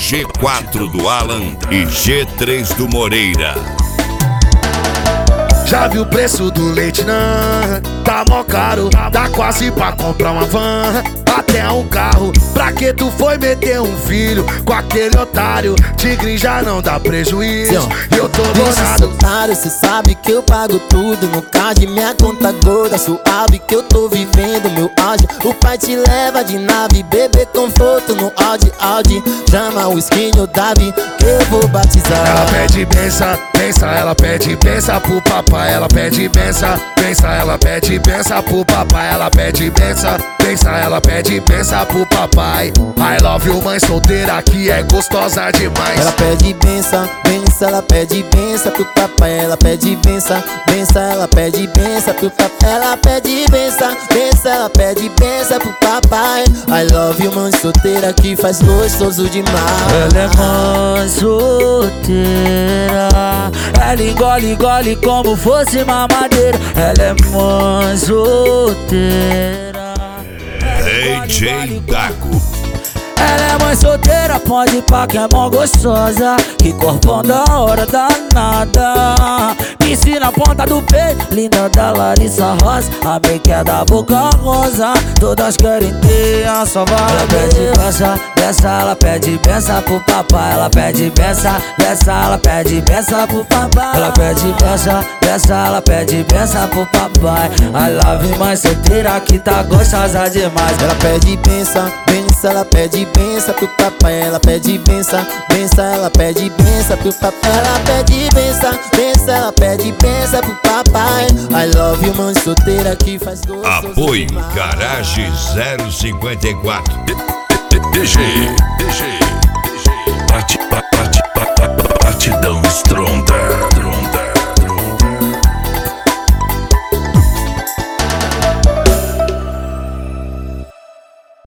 G4 do Alan e G3 do Moreira. Já viu o preço do leite, não? Tá mó caro, dá quase pra comprar uma van, até um carro. Pra que tu foi meter um filho com aquele otário? Tigre já não dá prejuízo e eu tô bonado. Otário, cê sabe que eu pago tudo no card, minha conta gorda, suave que eu tô vivendo meu auge. O pai te leva de nave, bebê conforto no Audi. Chama o skin o Davi que eu vou batizar. Ela pede benção, benção, ela pede benção pro papai. Ela pede benção, benção, ela pede benção pro papai. Ela pede benção, benção, ela pede benção pro papai. I love you, mãe solteira que é gostosa demais. Ela pede benção, benção, ela pede benção pro papai. Ela pede benção, benção, ela pede benção pro papai. Ela pede benção, benção, ela pede benção pro papai. I love you, mãe solteira que faz gostoso demais. Ela é mãe solteira, ela engole como fosse mamadeira. Ela é mãe solteira, DJ Dago. ela é mãe solteira, pode ir pra que é mó gostosa. Que corpão da hora danada, piscina na ponta do peito, linda da Larissa Rosa. A make é da boca rosa, todas querem ter a sua vaga. Ela pede benção, benção, ela pede benção pro papai. Ela pede benção, benção, ela pede benção pro papai. Ela pede benção, benção, ela pede benção pro papai. I love you, mãe solteira que tá gostosa demais. Ela pede benção, benção, ela pede benção pro papai. Ela pede benção, benção, ela pede benção pro papai. Ela pede benção, benção, ela pede benção pro papai. I love you, mãe solteira que faz gostoso. Apoio demais. Garage 054. DG